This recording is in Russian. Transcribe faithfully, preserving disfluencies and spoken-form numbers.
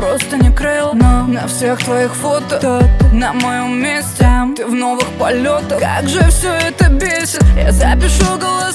просто не крыл, но на всех твоих фото на моем месте ты в новых полетах. Как же все это бесит. Я запишу голос